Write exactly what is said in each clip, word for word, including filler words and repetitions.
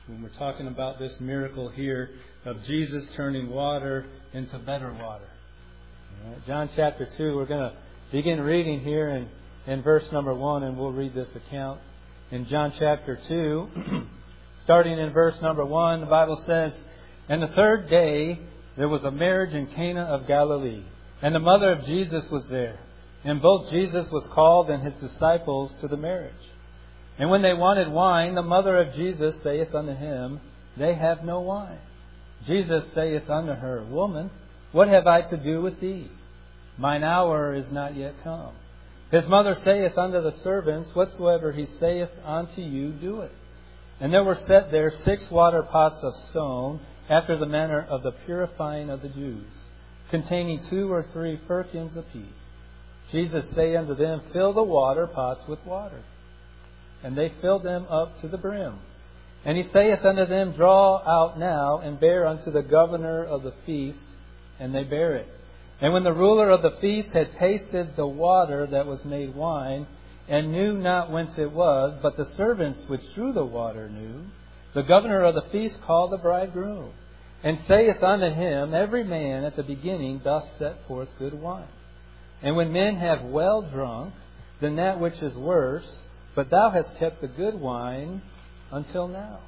when we're talking about this miracle here of Jesus turning water into better water. All right, John chapter two, we're going to begin reading here in, in verse number one, and we'll read this account. In John chapter two, starting in verse number one, the Bible says, "And the third day there was a marriage in Cana of Galilee, and the mother of Jesus was there. And both Jesus was called and his disciples to the marriage. And when they wanted wine, the mother of Jesus saith unto him, They have no wine. Jesus saith unto her, Woman, what have I to do with thee? Mine hour is not yet come. His mother saith unto the servants, Whatsoever he saith unto you, do it. And there were set there six water pots of stone, after the manner of the purifying of the Jews, containing two or three firkins apiece. Jesus saith unto them, Fill the water pots with water. And they filled them up to the brim. And he saith unto them, Draw out now, and bear unto the governor of the feast. And they bare it. And when the ruler of the feast had tasted the water that was made wine, and knew not whence it was, but the servants which drew the water knew, the governor of the feast called the bridegroom, and saith unto him, Every man at the beginning doth set forth good wine. And when men have well drunk, then that which is worse, but thou hast kept the good wine until now.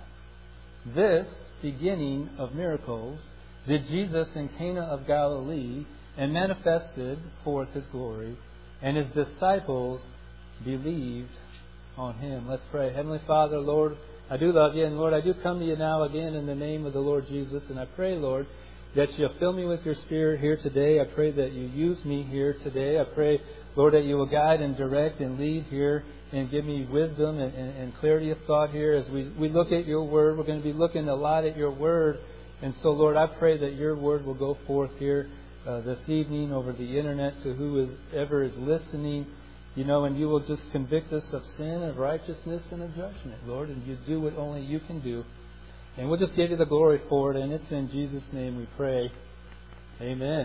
This beginning of miracles did Jesus in Cana of Galilee, and manifested forth his glory, and his disciples believed on him." Let's pray. Heavenly Father, Lord, I do love you, and Lord, I do come to you now again in the name of the Lord Jesus, and I pray, Lord, that you'll fill me with your Spirit here today. I pray that you use me here today. I pray, Lord, that you will guide and direct and lead here and give me wisdom and, and, and clarity of thought here as we, we look at your word. We're going to be looking a lot at your word. And so, Lord, I pray that your word will go forth here uh, this evening over the internet to whoever is listening, you know, and you will just convict us of sin, of righteousness, and of judgment, Lord. And you do what only you can do. And we'll just give you the glory for it. And it's in Jesus' name we pray. Amen.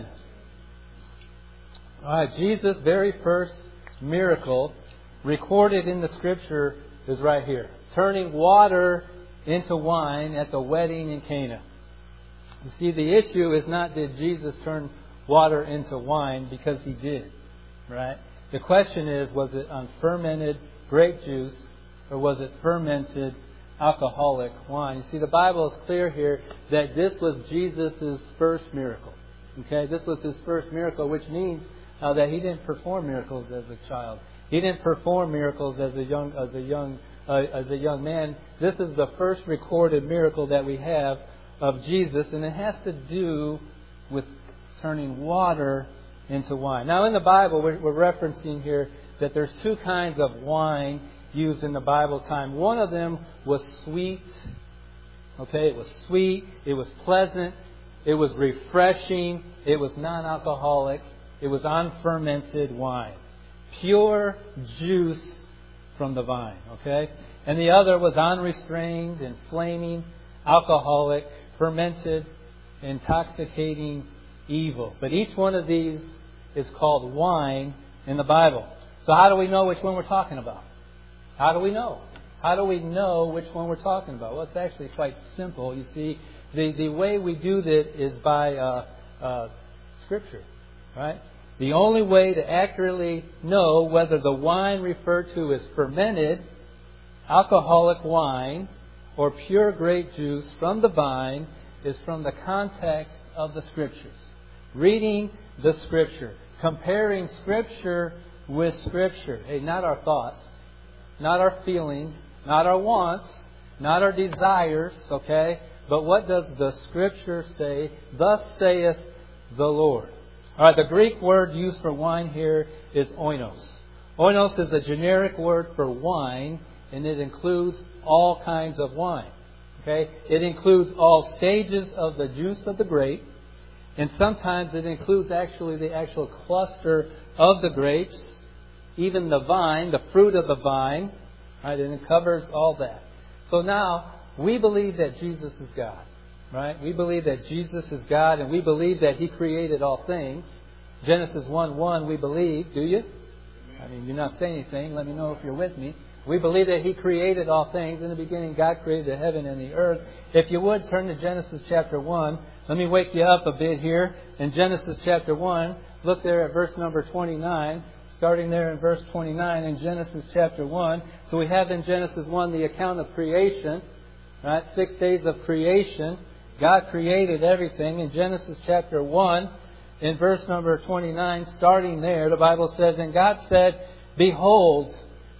All right, Jesus' very first miracle recorded in the Scripture is right here. Turning water into wine at the wedding in Cana. You see, the issue is not did Jesus turn water into wine, because he did. Right? The question is, was it unfermented grape juice, or was it fermented alcoholic wine? You see, the Bible is clear here that this was Jesus' first miracle. Okay, this was his first miracle, which means uh, that he didn't perform miracles as a child. He didn't perform miracles as a young as a young uh, as a young man. This is the first recorded miracle that we have of Jesus, and it has to do with turning water into wine. Now, in the Bible, we're, we're referencing here that there's two kinds of wine used in the Bible time. One of them was sweet. Okay, it was sweet. It was pleasant. It was refreshing. It was non-alcoholic. It was unfermented wine. Pure juice from the vine. Okay? And the other was unrestrained and flaming, alcoholic, fermented, intoxicating evil. But each one of these is called wine in the Bible. So how do we know which one we're talking about? How do we know? How do we know which one we're talking about? Well, it's actually quite simple. You see, the, the way we do that is by uh, uh, Scripture. Right? The only way to accurately know whether the wine referred to is fermented, alcoholic wine, or pure grape juice from the vine is from the context of the Scriptures. Reading the Scripture. Comparing Scripture with Scripture. Hey, not our thoughts. Not our feelings. Not our wants. Not our desires. Okay? But what does the Scripture say? Thus saith the Lord. All right, the Greek word used for wine here is oinos. Oinos is a generic word for wine, and it includes all kinds of wine. Okay? It includes all stages of the juice of the grape, and sometimes it includes actually the actual cluster of the grapes, even the vine, the fruit of the vine, right? And it covers all that. So now, we believe that Jesus is God, right? We believe that Jesus is God, and we believe that He created all things. Genesis one one, we believe. Do you? I mean, you're not saying anything. Let me know if you're with me. We believe that He created all things. In the beginning, God created the heaven and the earth. If you would, turn to Genesis chapter one. Let me wake you up a bit here. In Genesis chapter one, look there at verse number twenty-nine. Starting there in verse twenty-nine in Genesis chapter one. So we have in Genesis one the account of creation. Right? Six days of creation. God created everything. In Genesis chapter one, in verse number twenty-nine, starting there, the Bible says, "And God said, Behold,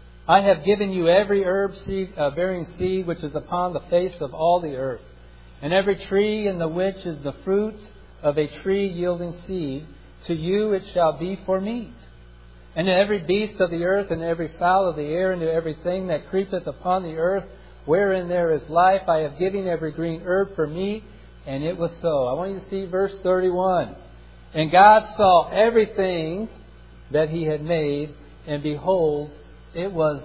I have given you every herb seed, uh, bearing seed which is upon the face of all the earth, and every tree in the which is the fruit of a tree yielding seed. To you it shall be for meat. And to every beast of the earth, and to every fowl of the air, and to everything that creepeth upon the earth, wherein there is life, I have given every green herb for meat." And it was so. I want you to see verse thirty-one. "And God saw everything that He had made, and behold, it was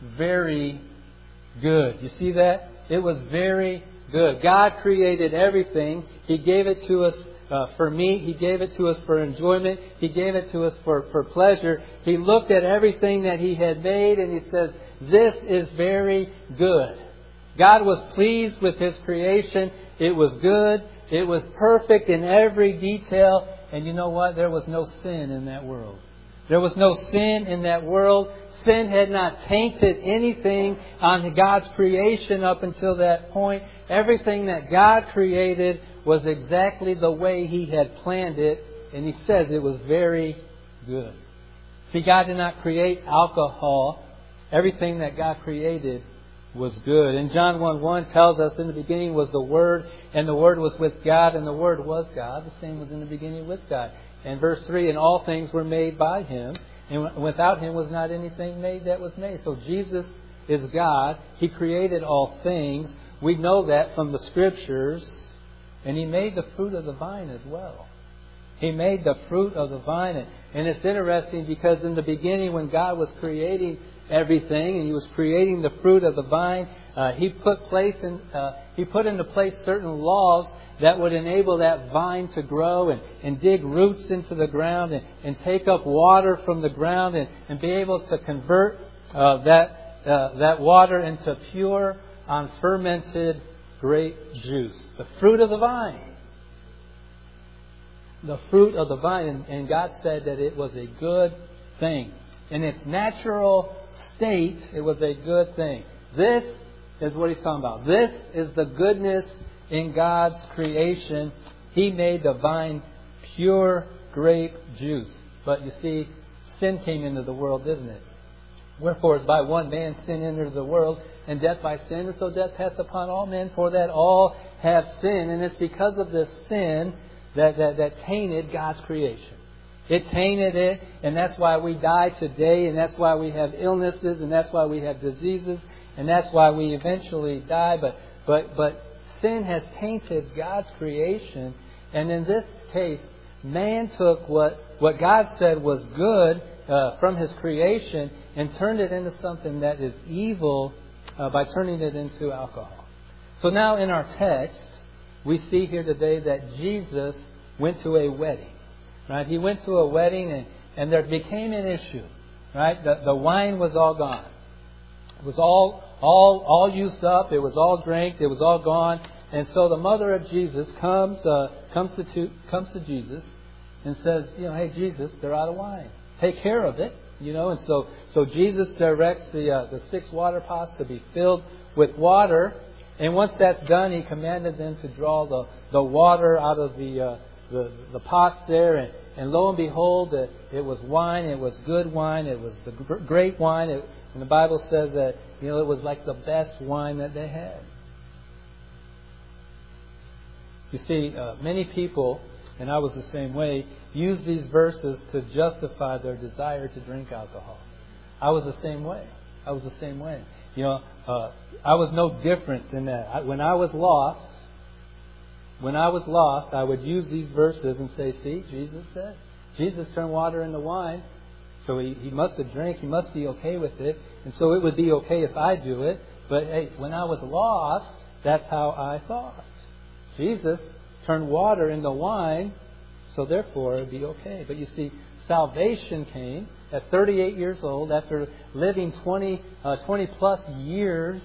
very good." You see that? It was very good. God created everything. He gave it to us uh, for meat. He gave it to us for enjoyment. He gave it to us for, for pleasure. He looked at everything that He had made and He says, "This is very good." God was pleased with His creation. It was good. It was perfect in every detail. And you know what? There was no sin in that world. There was no sin in that world. Sin had not tainted anything on God's creation up until that point. Everything that God created was exactly the way He had planned it. And He says it was very good. See, God did not create alcohol. Everything that God created was good. And John one one tells us, "In the beginning was the Word, and the Word was with God, and the Word was God." The same was in the beginning with God. And verse three, "And all things were made by Him, and without Him was not anything made that was made." So Jesus is God. He created all things. We know that from the Scriptures. And He made the fruit of the vine as well. He made the fruit of the vine. And it's interesting because in the beginning when God was creating everything and He was creating the fruit of the vine, uh, He put place in, uh, He put into place certain laws that would enable that vine to grow and, and dig roots into the ground and, and take up water from the ground and, and be able to convert uh, that uh, that water into pure, unfermented grape juice. The fruit of the vine. The fruit of the vine. And, and God said that it was a good thing. In its natural state, it was a good thing. This is what He's talking about. This is the goodness in God's creation. He made the vine pure grape juice. But you see, sin came into the world, didn't it? Wherefore, as by one man sin entered the world, and death by sin, and so death hath upon all men, for that all have sinned. And it's because of this sin that, that, that tainted God's creation. It tainted it, and that's why we die today, and that's why we have illnesses, and that's why we have diseases, and that's why we eventually die. But but but sin has tainted God's creation, and in this case, man took what, what God said was good uh, from His creation and turned it into something that is evil uh, by turning it into alcohol. So now in our text, we see here today that Jesus went to a wedding. Right? He went to a wedding and, and there became an issue. Right? The, the wine was all gone. It was all all all used up. It was all drank. It was all gone. And so the mother of Jesus comes uh, comes to, to comes to Jesus and says, you know, "Hey Jesus, they're out of wine. Take care of it." You know, and so so Jesus directs the uh, the six water pots to be filled with water. And once that's done, He commanded them to draw the, the water out of the uh, the, the pots there, and, and lo and behold, it, it was wine. It was good wine. It was the great wine. It, and the Bible says that, you know, it was like the best wine that they had. You see, uh, many people, and I was the same way, use these verses to justify their desire to drink alcohol. I was the same way. I was the same way. You know, uh, I was no different than that. I, when I was lost, when I was lost, I would use these verses and say, "See, Jesus said, Jesus turned water into wine, so he, he must have drank. He must be okay with it, and so it would be okay if I do it." But hey, when I was lost, that's how I thought. Jesus turned water into wine, so therefore it would be okay. But you see, salvation came at thirty-eight years old, after living twenty, uh, twenty plus years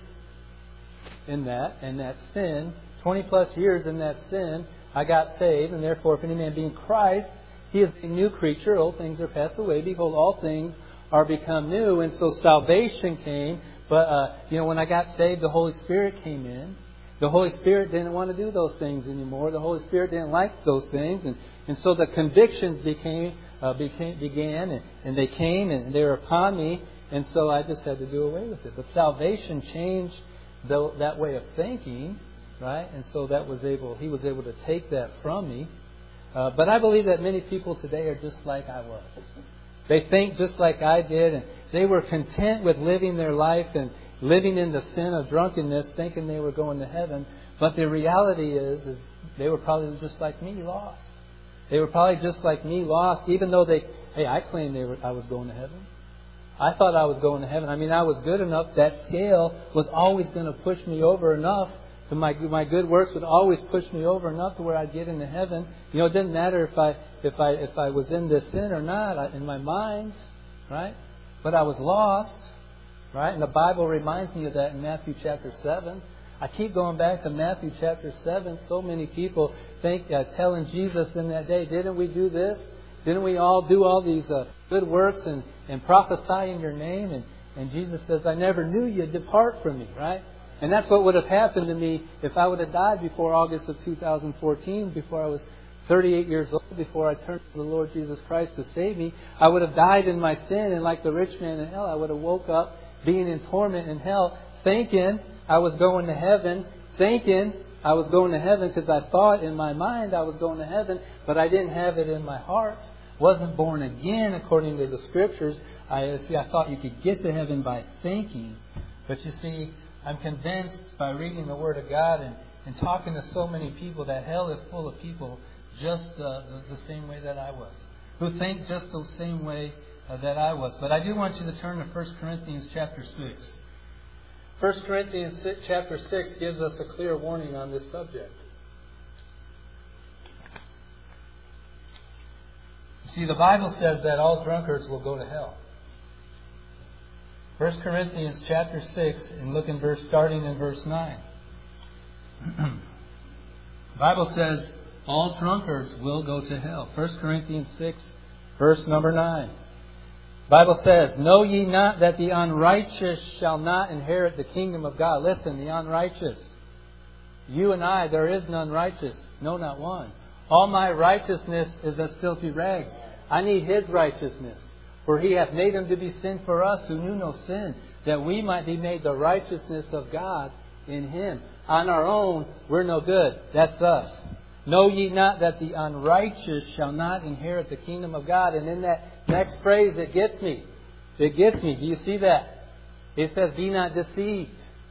in that, in that sin, twenty plus years in that sin, I got saved, and therefore if any man be in Christ, he is a new creature. Old things are passed away. Behold, all things are become new. And so salvation came. But, uh, you know, when I got saved, the Holy Spirit came in. The Holy Spirit didn't want to do those things anymore. The Holy Spirit didn't like those things. And, and so the convictions became, uh, became began, and, and they came, and they were upon me. And so I just had to do away with it. But salvation changed the, that way of thinking, right? And so that was able, He was able to take that from me. Uh, but I believe that many people today are just like I was. They think just like I did, and they were content with living their life and living in the sin of drunkenness, thinking they were going to heaven. But the reality is, is they were probably just like me, lost. They were probably just like me, lost, even though they, hey, I claimed they were, I was going to heaven. I thought I was going to heaven. I mean, I was good enough. That scale was always going to push me over enough. So my my good works would always push me over enough to where I'd get into heaven. You know, it didn't matter if I if I if I was in this sin or not, I, in my mind, right? But I was lost, right? And the Bible reminds me of that in Matthew chapter seven. I keep going back to Matthew chapter seven. So many people think uh, telling Jesus in that day, didn't we do this? Didn't we all do all these uh, good works and, and prophesy in your name? And, and Jesus says, I never knew you. Depart from me, right? And that's what would have happened to me if I would have died before August of two thousand fourteen, before I was thirty-eight years old, before I turned to the Lord Jesus Christ to save me. I would have died in my sin, and like the rich man in hell, I would have woke up being in torment in hell, thinking I was going to heaven, thinking I was going to heaven because I thought in my mind I was going to heaven, but I didn't have it in my heart. Wasn't born again according to the Scriptures. I see. I thought you could get to heaven by thinking, but you see, I'm convinced by reading the Word of God and, and talking to so many people that hell is full of people just uh, the, the same way that I was, who think just the same way uh, that I was. But I do want you to turn to First Corinthians chapter six. First Corinthians chapter six gives us a clear warning on this subject. See, the Bible says that all drunkards will go to hell. First Corinthians chapter six, and look in verse, starting in verse nine. The Bible says all drunkards will go to hell. First Corinthians six, verse number nine. The Bible says, know ye not that the unrighteous shall not inherit the kingdom of God? Listen, the unrighteous. You and I, there is none righteous. No, not one. All my righteousness is as filthy rags. I need His righteousness. For He hath made Him to be sin for us who knew no sin, that we might be made the righteousness of God in Him. On our own, we're no good. That's us. Know ye not that the unrighteous shall not inherit the kingdom of God? And in that next phrase, it gets me. It gets me. Do you see that? It says, be not deceived.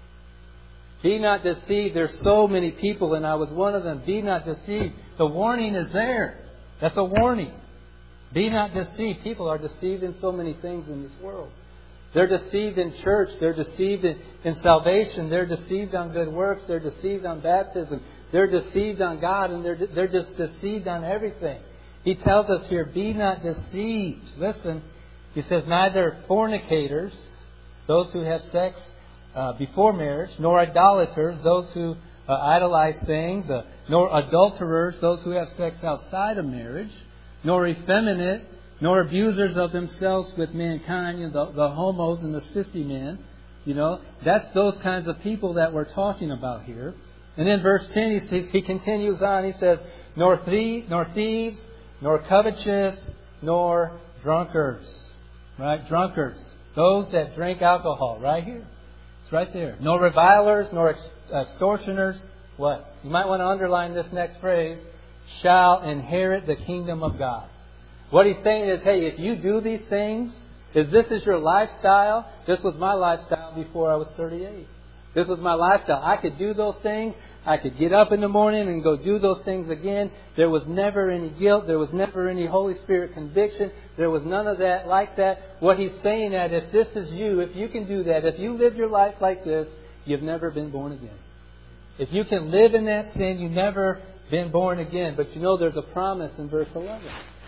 Be not deceived. There's so many people, and I was one of them. Be not deceived. The warning is there. That's a warning. Be not deceived. People are deceived in so many things in this world. They're deceived in church. They're deceived in, in salvation. They're deceived on good works. They're deceived on baptism. They're deceived on God. And they're, they're just deceived on everything. He tells us here, be not deceived. Listen, He says, neither fornicators, those who have sex uh, before marriage, nor idolaters, those who uh, idolize things, uh, nor adulterers, those who have sex outside of marriage, nor effeminate, nor abusers of themselves with mankind, you know, the, the homos and the sissy men. You know, that's those kinds of people that we're talking about here. And in verse ten, he, says, he continues on. He says, nor, thie- nor thieves, nor covetous, nor drunkards. Right? Drunkards. Those that drink alcohol. Right here. It's right there. No revilers, nor ex- extortioners. What? You might want to underline this next phrase. Shall inherit the kingdom of God. What he's saying is, hey, if you do these things, if this is your lifestyle, this was my lifestyle before I was thirty-eight. This was my lifestyle. I could do those things. I could get up in the morning and go do those things again. There was never any guilt. There was never any Holy Spirit conviction. There was none of that like that. What he's saying that if this is you, if you can do that, if you live your life like this, you've never been born again. If you can live in that sin, you've never been born again. But you know there's a promise in verse eleven.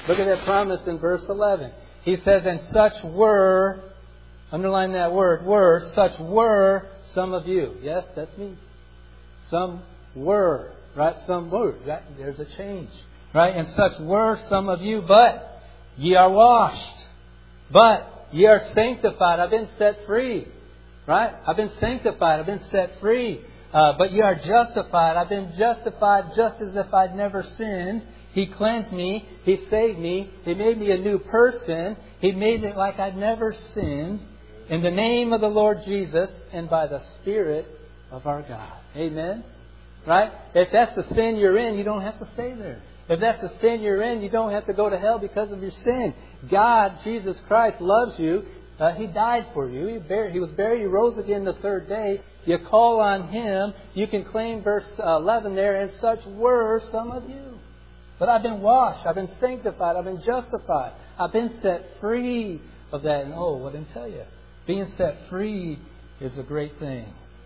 Look at that promise in verse eleven. He says, and such were, underline that word, were, such were some of you. Yes, that's me. Some were, right? Some were. That, there's a change, right? And such were some of you, but ye are washed. But ye are sanctified. I've been set free, right? I've been sanctified. I've been set free. Uh, but ye are justified. I've been justified just as if I'd never sinned. He cleansed me. He saved me. He made me a new person. He made it like I'd never sinned. In the name of the Lord Jesus and by the Spirit of our God. Amen? Right? If that's the sin you're in, you don't have to stay there. If that's the sin you're in, you don't have to go to hell because of your sin. God, Jesus Christ, loves you. Uh, he died for you. He, buried, he was buried. He rose again the third day. You call on Him. You can claim verse eleven there, and such were some of you. But I've been washed. I've been sanctified. I've been justified. I've been set free of that. And oh, what did I tell you? Being set free is a great thing.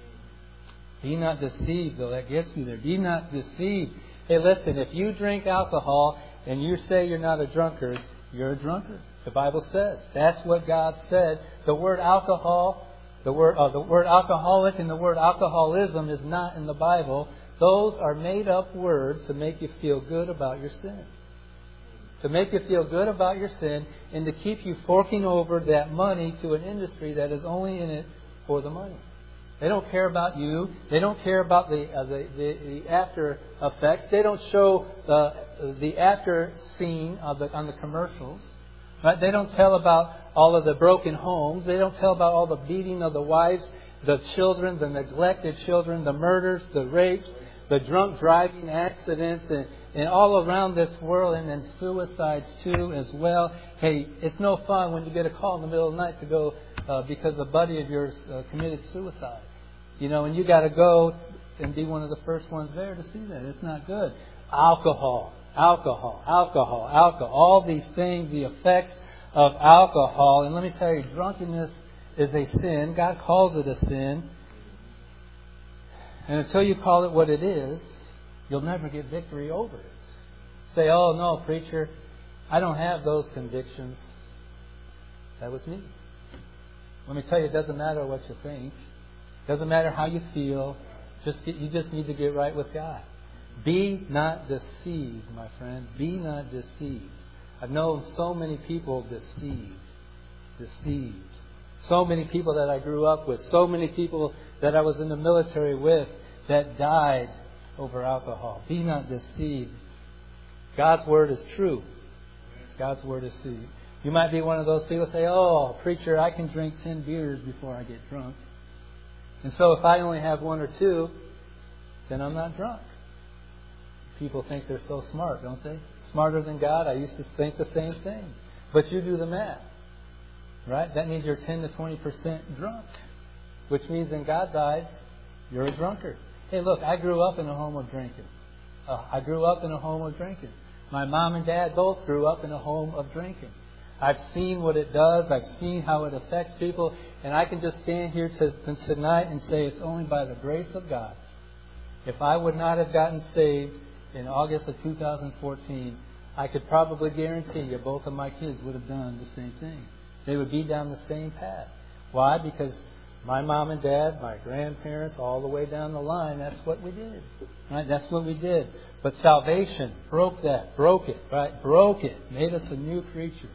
Be not deceived, though that gets me there. Be not deceived. Hey, listen, if you drink alcohol and you say you're not a drunkard, you're a drunkard. The Bible says. That's what God said. The word alcohol, the word uh, the word alcoholic and the word alcoholism is not in the Bible. Those are made up words to make you feel good about your sin. To make you feel good about your sin and to keep you forking over that money to an industry that is only in it for the money. They don't care about you. They don't care about the uh, the, the, the after effects. They don't show the the after scene of the, on the commercials. Right? They don't tell about all of the broken homes. They don't tell about all the beating of the wives, the children, the neglected children, the murders, the rapes, the drunk driving accidents, and, and all around this world, and then suicides too as well. Hey, it's no fun when you get a call in the middle of the night to go uh, because a buddy of yours uh, committed suicide. You know, and you got to go and be one of the first ones there to see that. It's not good. Alcohol, alcohol, alcohol, alcohol. All these things, the effects of alcohol. And let me tell you, drunkenness is a sin. God calls it a sin. And until you call it what it is, you'll never get victory over it. Say, oh no, preacher, I don't have those convictions. That was me. Let me tell you, it doesn't matter what you think. It doesn't matter how you feel. Just get, you just need to get right with God. Be not deceived, my friend. Be not deceived. I've known so many people deceived. Deceived. So many people that I grew up with. So many people that I was in the military with that died over alcohol. Be not deceived. God's Word is true. God's Word is true. You might be one of those people who say, oh, preacher, I can drink ten beers before I get drunk. And so if I only have one or two, then I'm not drunk. People think they're so smart, don't they? Smarter than God. I used to think the same thing. But you do the math. Right? That means you're ten to twenty percent drunk. Which means in God's eyes, you're a drunkard. Hey, look, I grew up in a home of drinking. Uh, I grew up in a home of drinking. My mom and dad both grew up in a home of drinking. I've seen what it does. I've seen how it affects people. And I can just stand here to, tonight and say it's only by the grace of God. If I would not have gotten saved in August of two thousand fourteen, I could probably guarantee you both of my kids would have done the same thing. They would be down the same path. Why? Because my mom and dad, my grandparents, all the way down the line, that's what we did. Right? That's what we did. But salvation broke that, broke it, right? Broke it, made us a new creature.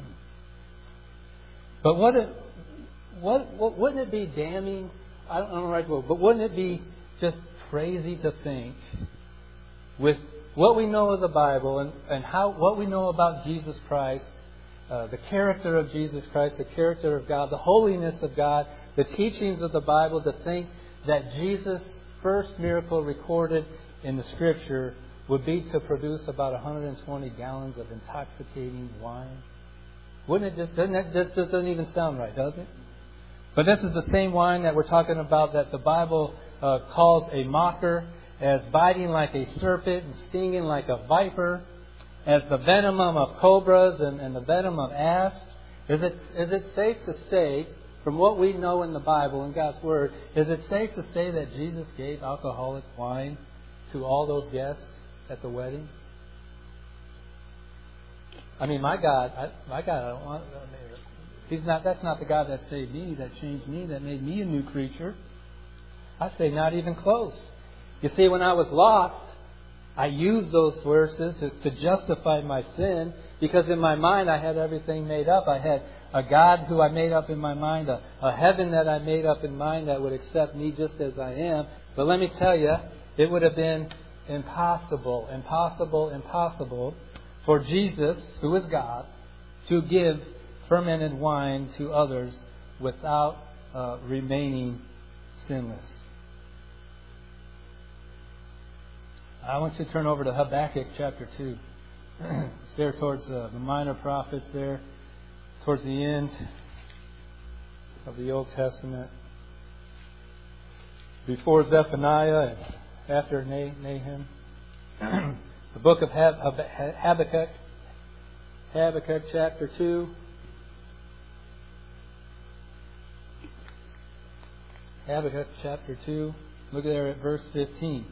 But what, it, what, what wouldn't it be damning? I don't know the right word, but wouldn't it be just crazy to think, with what we know of the Bible and, and how what we know about Jesus Christ, uh, the character of Jesus Christ, the character of God, the holiness of God, the teachings of the Bible, to think that Jesus' first miracle recorded in the Scripture would be to produce about one hundred twenty gallons of intoxicating wine? Wouldn't it just, doesn't it just doesn't even sound right, does it? But this is the same wine that we're talking about that the Bible uh, calls a mocker, as biting like a serpent and stinging like a viper, as the venom of cobras and, and the venom of asps. Is it is it safe to say, from what we know in the Bible and God's Word, is it safe to say that Jesus gave alcoholic wine to all those guests at the wedding? I mean, my God, I, my God, I don't want. I mean, He's not. That's not the God that saved me, that changed me, that made me a new creature. I say not even close. You see, when I was lost, I used those verses to, to justify my sin, because in my mind I had everything made up. I had a God who I made up in my mind, a, a heaven that I made up in mind that would accept me just as I am. But let me tell you, it would have been impossible, impossible, impossible for Jesus, who is God, to give fermented wine to others without uh, remaining sinless. I want you to turn over to Habakkuk chapter two. It's there towards uh, the minor prophets there, towards the end of the Old Testament. Before Zephaniah and after Nahum. The book of Habakkuk, Habakkuk chapter two. Habakkuk chapter two. Look there at verse fifteen.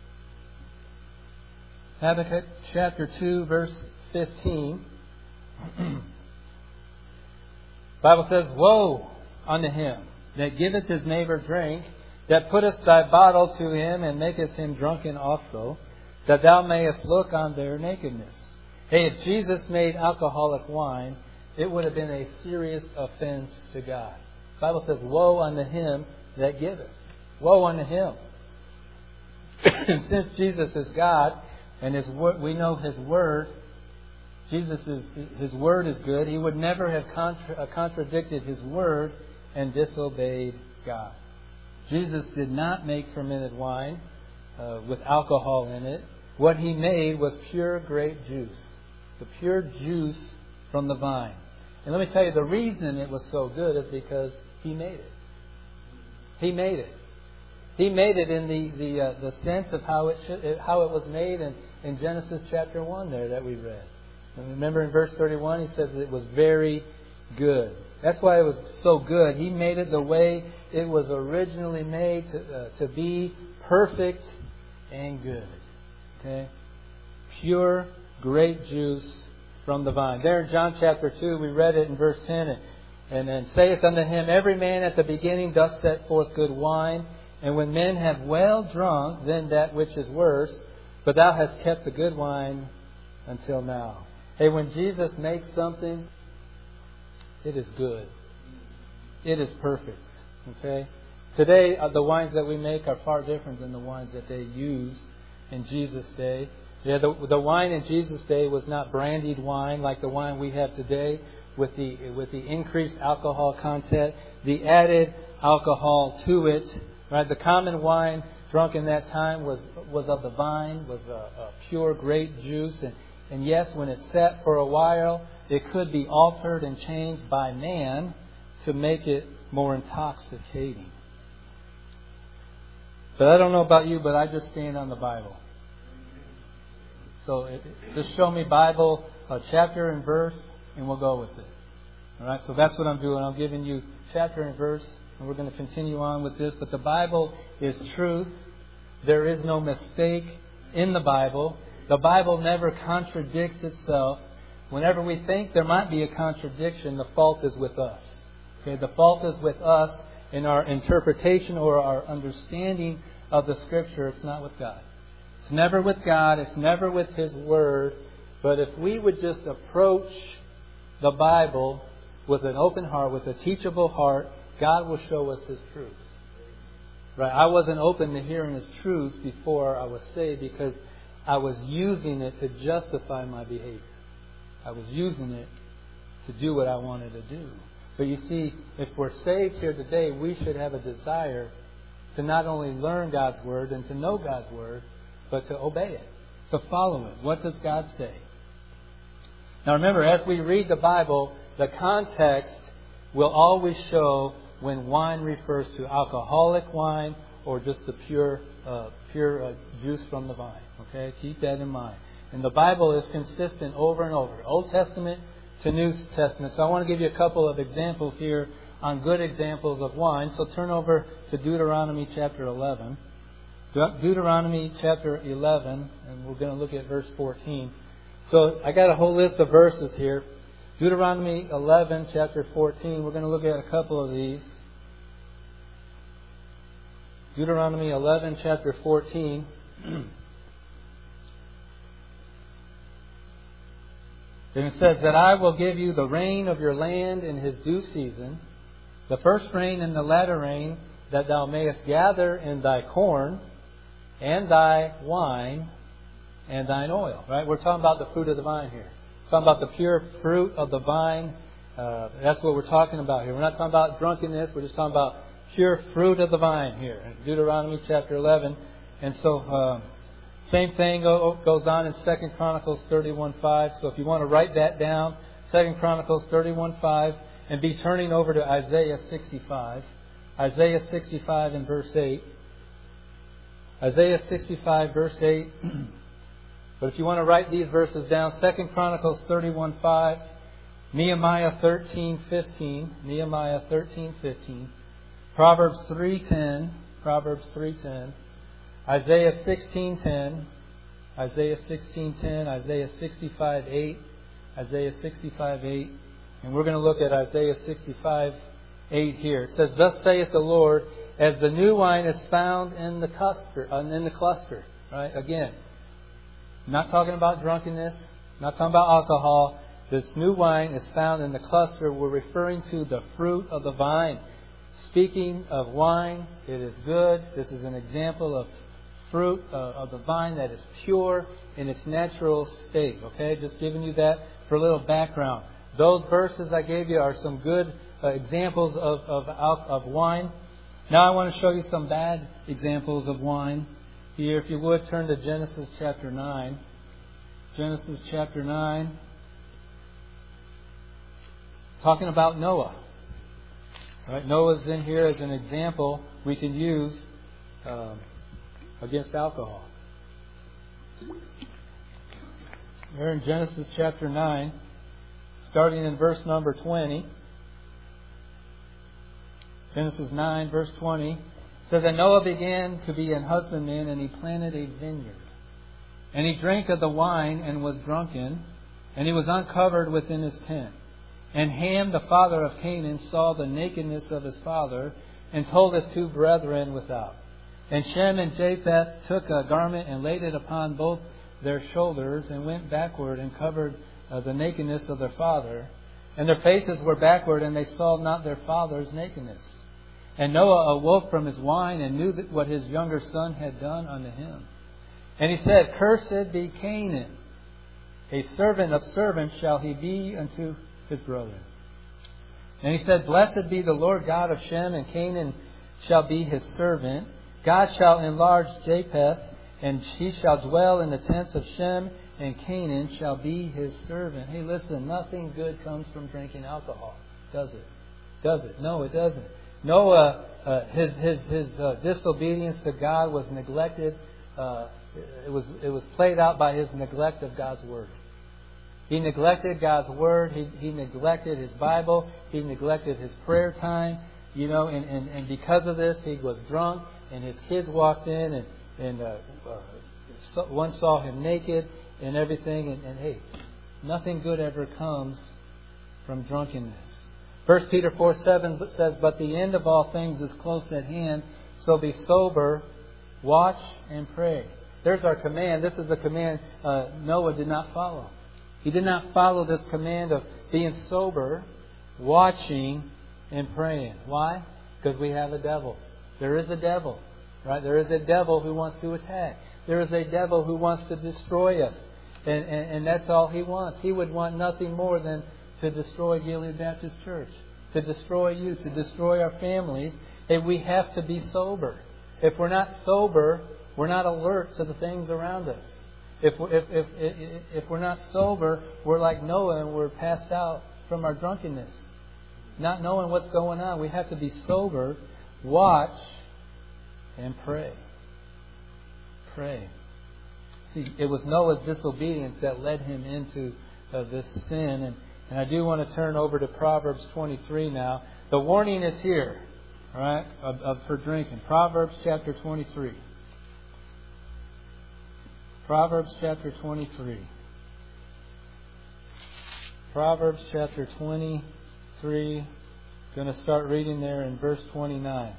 Habakkuk chapter two, verse fifteen. The Bible says, "Woe unto him that giveth his neighbor drink, that puttest thy bottle to him, and makest him drunken also, that thou mayest look on their nakedness." Hey, if Jesus made alcoholic wine, it would have been a serious offense to God. The Bible says, "Woe unto him that giveth." Woe unto him. And since Jesus is God, and His word, we know His Word, Jesus is, His Word is good. He would never have contra- contradicted His Word and disobeyed God. Jesus did not make fermented wine uh, with alcohol in it. What He made was pure grape juice. The pure juice from the vine. And let me tell you, the reason it was so good is because He made it. He made it. He made it in the the, uh, the sense of how it should, how it was made in, in Genesis chapter one there that we read. And remember in verse thirty-one, He says it was very good. That's why it was so good. He made it the way it was originally made, to uh, to be perfect and good. Okay, pure grape juice from the vine. There in John chapter two, we read it in verse ten, and, and then saith unto him, "Every man at the beginning doth set forth good wine. And when men have well drunk, then that which is worse, but thou hast kept the good wine until now." Hey, when Jesus makes something, it is good. It is perfect. Okay? Today, uh, the wines that we make are far different than the wines that they used in Jesus' day. Yeah, the, the wine in Jesus' day was not brandied wine like the wine we have today, with the with the increased alcohol content, the added alcohol to it. Right, the common wine drunk in that time was was of the vine, was a, a pure grape juice, and, and yes, when it sat for a while, it could be altered and changed by man to make it more intoxicating. But I don't know about you, but I just stand on the Bible. So it, just show me Bible, a chapter and verse, and we'll go with it. All right, so that's what I'm doing. I'm giving you chapter and verse. And we're going to continue on with this. But the Bible is truth. There is no mistake in the Bible. The Bible never contradicts itself. Whenever we think there might be a contradiction, the fault is with us. Okay, the fault is with us in our interpretation or our understanding of the Scripture. It's not with God. It's never with God. It's never with His Word. But if we would just approach the Bible with an open heart, with a teachable heart, God will show us His truths. Right? I wasn't open to hearing His truths before I was saved because I was using it to justify my behavior. I was using it to do what I wanted to do. But you see, if we're saved here today, we should have a desire to not only learn God's Word and to know God's Word, but to obey it, to follow it. What does God say? Now remember, as we read the Bible, the context will always show when wine refers to alcoholic wine or just the pure uh, pure uh, juice from the vine. Okay, keep that in mind. And the Bible is consistent over and over, Old Testament to New Testament. So I want to give you a couple of examples here on good examples of wine. So turn over to Deuteronomy chapter eleven. De- Deuteronomy chapter eleven, and we're going to look at verse fourteen. So I got a whole list of verses here. Deuteronomy eleven, chapter fourteen. We're going to look at a couple of these. Deuteronomy eleven, chapter fourteen. And it says that I will give you the rain of your land in his due season, the first rain and the latter rain, that thou mayest gather in thy corn and thy wine and thine oil. Right? We're talking about the fruit of the vine here. We're talking about the pure fruit of the vine. Uh, that's what we're talking about here. We're not talking about drunkenness. We're just talking about pure fruit of the vine here. In Deuteronomy chapter eleven. And so, uh, same thing goes on in Second Chronicles thirty-one five. So if you want to write that down, Second Chronicles thirty-one five, and be turning over to Isaiah sixty-five. Isaiah sixty-five and verse eight. Isaiah sixty-five, verse eight. But if you want to write these verses down, Second Chronicles thirty-one five, Nehemiah thirteen fifteen, Nehemiah thirteen fifteen, Proverbs three ten, Proverbs three ten, Isaiah sixteen ten, Isaiah sixteen ten, Isaiah sixty-five eight, Isaiah sixty-five eight, and we're going to look at Isaiah sixty-five eight here. It says, "Thus saith the Lord, as the new wine is found in the cluster, uh, in the cluster." Right? Again, not talking about drunkenness, not talking about alcohol. This new wine is found in the cluster. We're referring to the fruit of the vine. Speaking of wine, it is good. This is an example of fruit uh, of the vine that is pure in its natural state. Okay, just giving you that for a little background. Those verses I gave you are some good uh, examples of, of, of wine. Now I want to show you some bad examples of wine. Here, if you would, turn to Genesis chapter nine. Genesis chapter nine. Talking about Noah. All right, Noah's in here as an example we can use um, against alcohol. Here in Genesis chapter nine, starting in verse number twenty. Genesis nine, verse twenty. Says that Noah began to be an husbandman, and he planted a vineyard. And he drank of the wine and was drunken, and he was uncovered within his tent. And Ham, the father of Canaan, saw the nakedness of his father, and told his two brethren without. And Shem and Japheth took a garment and laid it upon both their shoulders, and went backward and covered uh, the nakedness of their father. And their faces were backward, and they saw not their father's nakedness. And Noah awoke from his wine, and knew that what his younger son had done unto him. And he said, "Cursed be Canaan, a servant of servants shall he be unto his brethren." And he said, "Blessed be the Lord God of Shem, and Canaan shall be his servant. God shall enlarge Japheth, and he shall dwell in the tents of Shem, and Canaan shall be his servant." Hey, listen, nothing good comes from drinking alcohol, does it? Does it? No, it doesn't. Noah, uh, his his his uh, disobedience to God was neglected. Uh, it was it was played out by his neglect of God's word. He neglected God's word. He he neglected his Bible. He neglected his prayer time. You know, and, and, and because of this, he was drunk, and his kids walked in, and and uh, uh, one saw him naked and everything. And, and hey, nothing good ever comes from drunkenness. First Peter four seven says, "But the end of all things is close at hand, so be sober, watch, and pray." There's our command. This is a command uh, Noah did not follow. He did not follow this command of being sober, watching, and praying. Why? Because we have a devil. There is a devil, right? There is a devil who wants to attack. There is a devil who wants to destroy us. And, and, and that's all he wants. He would want nothing more than to destroy Gilead Baptist Church, to destroy you, to destroy our families. And we have to be sober. If we're not sober, we're not alert to the things around us. If we're, if, if, if, if we're not sober, we're like Noah, and we're passed out from our drunkenness, not knowing what's going on. We have to be sober, watch, and pray. Pray. See, it was Noah's disobedience that led him into uh, this sin. And, and I do want to turn over to Proverbs twenty-three now. The warning is here, all right, of, of for drinking. Proverbs chapter twenty-three. Proverbs chapter twenty-three. Proverbs chapter twenty-three. Going to start reading there in verse twenty-nine.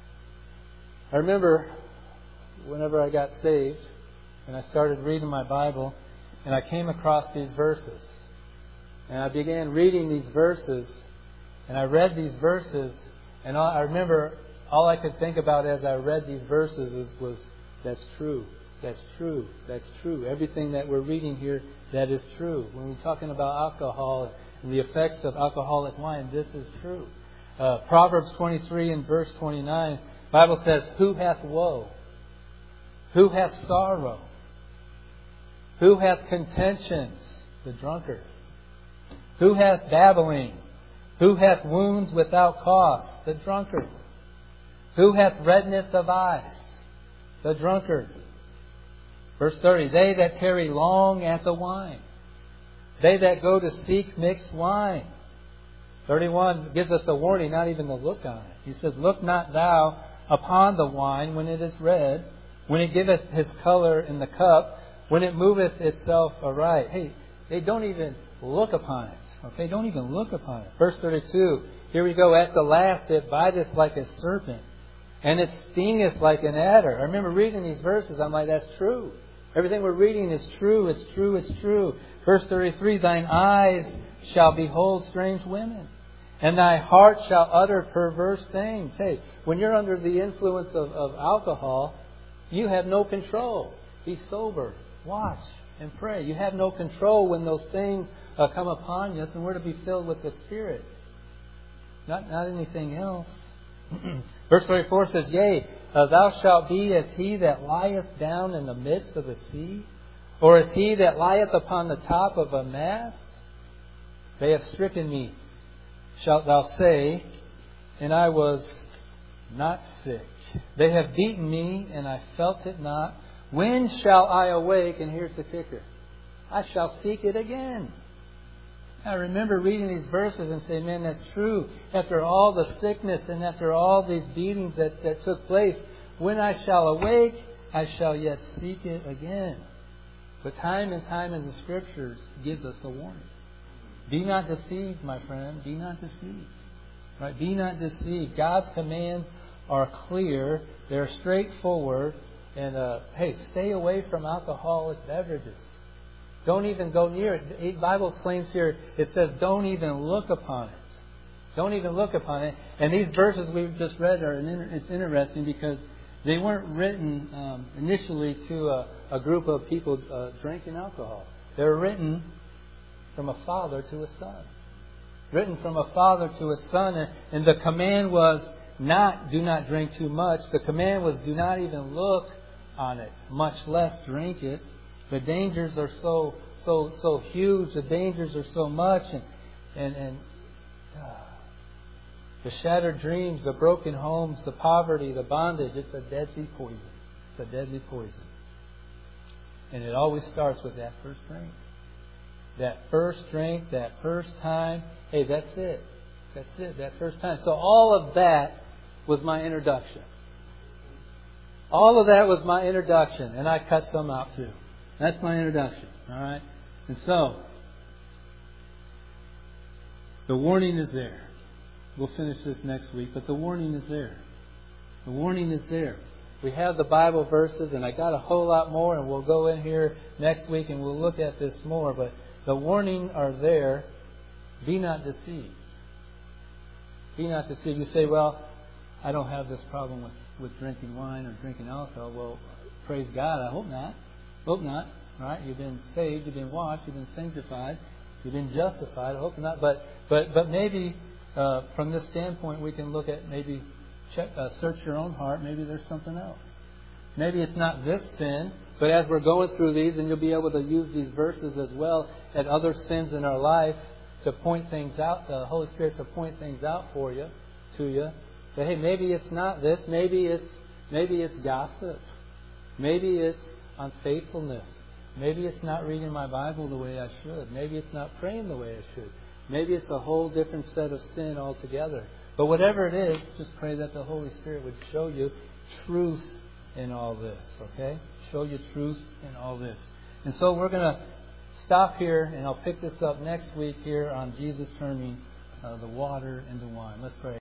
I remember whenever I got saved and I started reading my Bible and I came across these verses. And I began reading these verses and I read these verses and all, I remember all I could think about as I read these verses is, was, that's true. That's true. That's true. Everything that we're reading here, that is true. When we're talking about alcohol and the effects of alcoholic wine, this is true. Uh, Proverbs twenty-three and verse twenty-nine, the Bible says, who hath woe? Who hath sorrow? Who hath contentions? The drunkard. Who hath babbling? Who hath wounds without cause? The drunkard. Who hath redness of eyes? The drunkard. Verse thirty, they that tarry long at the wine. They that go to seek mixed wine. thirty-one gives us a warning, not even to look on it. He says, look not thou upon the wine when it is red, when it giveth his color in the cup, when it moveth itself aright. Hey, they don't even look upon it. Okay, don't even look upon it. Verse thirty-two, here we go. At the last it biteth like a serpent, and it stingeth like an adder. I remember reading these verses. I'm like, that's true. Everything we're reading is true. It's true. It's true. Verse thirty-three, thine eyes shall behold strange women, and thy heart shall utter perverse things. Hey, when you're under the influence of, of alcohol, you have no control. Be sober. Watch and pray. You have no control when those things uh, come upon you, and we're to be filled with the Spirit. Not, not anything else. Verse thirty-four says, yea, uh, thou shalt be as he that lieth down in the midst of the sea, or as he that lieth upon the top of a mast. They have stricken me, shalt thou say, and I was not sick. They have beaten me, and I felt it not. When shall I awake? And here's the kicker. I shall seek it again. I remember reading these verses and saying, man, that's true. After all the sickness and after all these beatings that, that took place, when I shall awake, I shall yet seek it again. But time and time in the Scriptures gives us a warning. Be not deceived, my friend. Be not deceived. Right? Be not deceived. God's commands are clear. They're straightforward. And, uh, hey, stay away from alcoholic beverages. Don't even go near it. The Bible claims here, it says, don't even look upon it. Don't even look upon it. And these verses we've just read, are it's interesting because they weren't written um, initially to a, a group of people uh, drinking alcohol. They were written from a father to a son. Written from a father to a son. And, and the command was not, do not drink too much. The command was, do not even look on it, much less drink it. The dangers are so so so huge. The dangers are so much, and and and uh, the shattered dreams, the broken homes, the poverty, the bondage. It's a deadly poison. It's a deadly poison, and it always starts with that first drink. That first drink, that first time. Hey, that's it. That's it. That first time. So all of that was my introduction. All of that was my introduction, and I cut some out too. That's my introduction. All right? And so, the warning is there. We'll finish this next week, but the warning is there. The warning is there. We have the Bible verses, and I got a whole lot more, and we'll go in here next week and we'll look at this more. But the warning are there. Be not deceived. Be not deceived. You say, well, I don't have this problem with, with drinking wine or drinking alcohol. Well, praise God. I hope not. Hope not. Right? You've been saved, you've been washed, you've been sanctified, you've been justified. I hope not. But but but maybe uh, from this standpoint, we can look at maybe check, uh, search your own heart. Maybe there's something else. Maybe it's not this sin, but as we're going through these, and you'll be able to use these verses as well at other sins in our life to point things out. The Holy Spirit to point things out for you, to you. But hey, maybe it's not this. Maybe it's maybe it's gossip. Maybe it's unfaithfulness. Maybe it's not reading my Bible the way I should. Maybe it's not praying the way I should. Maybe it's a whole different set of sin altogether. But whatever it is, just pray that the Holy Spirit would show you truth in all this. Okay? Show you truth in all this. And so we're going to stop here, and I'll pick this up next week here on Jesus turning uh, the water into wine. Let's pray.